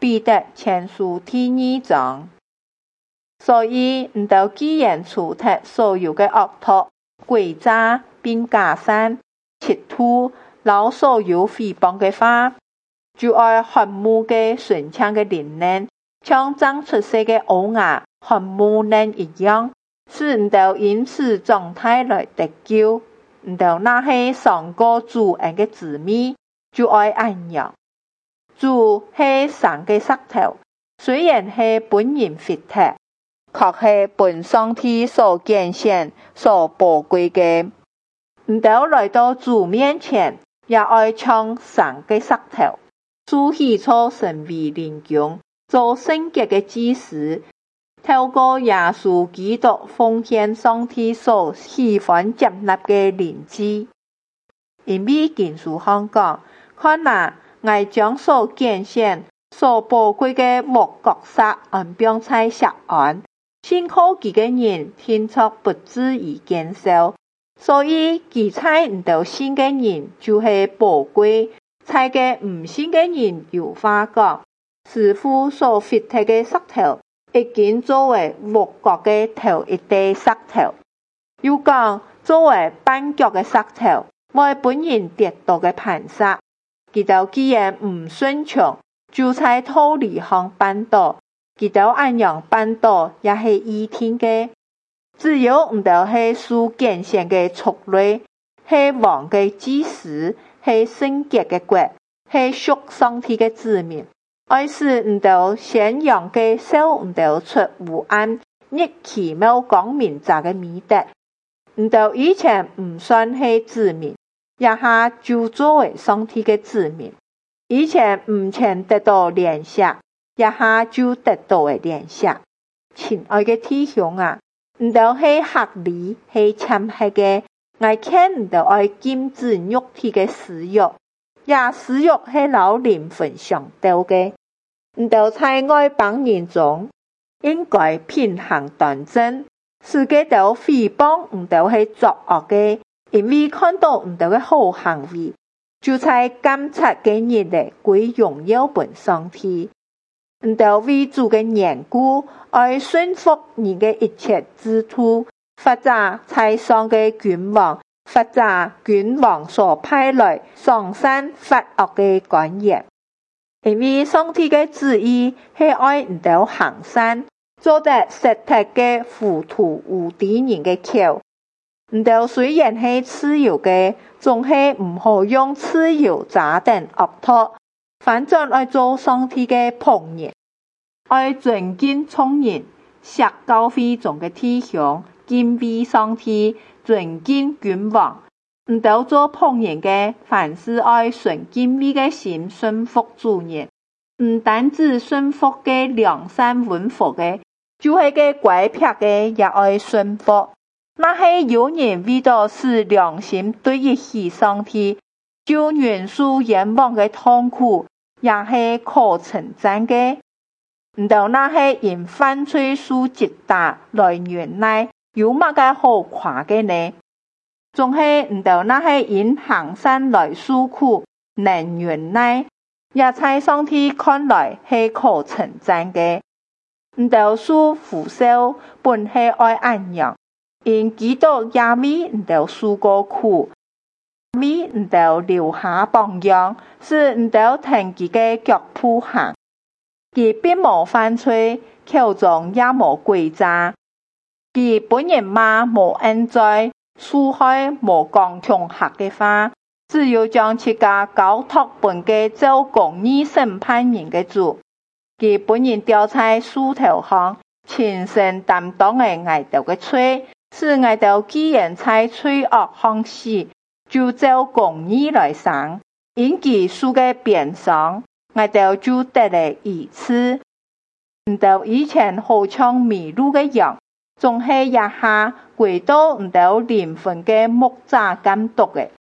彼得前書第2章。所以，唔到既然除脫所有嘅惡毒、詭詐並假善、嫉妒，留所有誹謗嘅話，就愛渴慕嘅純正嘅靈靈，像長出世嘅獒牙渴慕靈一樣，使唔到因此狀態來得救。唔到那些上過主恩嘅子民，就愛安樣。主係神嘅石頭，雖然係本人血體，卻係本上帝所揀選、所寶貴嘅。唔到來到主面前，也愛唱神嘅石頭，築起初神為靈宮，做聖潔嘅祭司，透過耶穌基督奉獻上帝所喜歡接納嘅靈祭。因為經書上講，看哪，我將所揀選、所寶貴嘅木角石安放在錫安，信靠佢嘅人天作不至於減少。所以，佢在唔到信嘅人就係寶貴，在嘅唔信嘅人有話講，師傅所fit嘅石頭，已經作為木角嘅頭一塊石頭。又講作為絆腳嘅石頭，為本人跌倒嘅磐石。佢哋既然唔順從，就在道理上絆倒，佢哋按樣絆倒也係依天嘅。只有唔到係屬揀選嘅族類，係王嘅祭司，係聖潔嘅國，係屬上帝嘅子民。愛是唔到宣揚嘅手唔到出烏暗，亦奇妙光明者嘅美德。唔到以前唔算係子民，一下就作為上帝嘅子民。以前唔曾得到憐惜，一下就得到嘅憐惜。親愛嘅弟兄啊！唔到係合理係참係嘅，我看唔到愛禁止肉體嘅私欲，也私欲係留靈魂上鬥嘅。唔到在外邦人中，應該品行端正，世界都誹謗唔到係作惡嘅，因為看到唔到嘅好行為，就在監察嘅人嚟歸榮耀本上帝。唔到為主嘅緣故，愛順服人嘅一切之徒，或者在上嘅君王，或者君王所派來上山發惡嘅官員。因為上帝嘅旨意係愛唔到行善，做得實體嘅糊塗無知人嘅口。唔到雖然係自由嘅，總係唔好用自由炸彈惡托。反正愛做上帝嘅僕人，愛尊敬聰人，錫教會中嘅弟兄，敬畏上帝，尊敬君王。唔到做僕人嘅，凡事愛順敬畏嘅心，順服主人。唔單止順服嘅良善溫和嘅，就係嘅乖僻嘅也愛順服。那係有人為咗使良心對得起上帝，就忍受冤枉嘅痛苦，也係可稱讚嘅。唔到那係因犯罪受擊打來忍耐，有乜嘅好誇嘅呢？仲係唔到那係因行善來受苦能忍耐，也在上帝看來係可稱讚嘅。唔到受苦受本係愛安樣，因基督也未唔到受過苦，未唔到留下榜樣，是唔到停佢嘅腳步行。佢並無犯罪，口中也無詭詐。佢本人嘛無恩罪，恕害無講恐嚇嘅話，只有將自家交託本嘅做公義審判人嘅主。佢本人吊在樹頭上，親身擔當嘅外頭嘅罪，使外頭既然在罪惡上死，就做公義來生。因佢受嘅鞭傷，我哋就得了醫治。唔到以前好像迷路嘅羊，總係一下回到唔到靈魂嘅牧者監督嘅。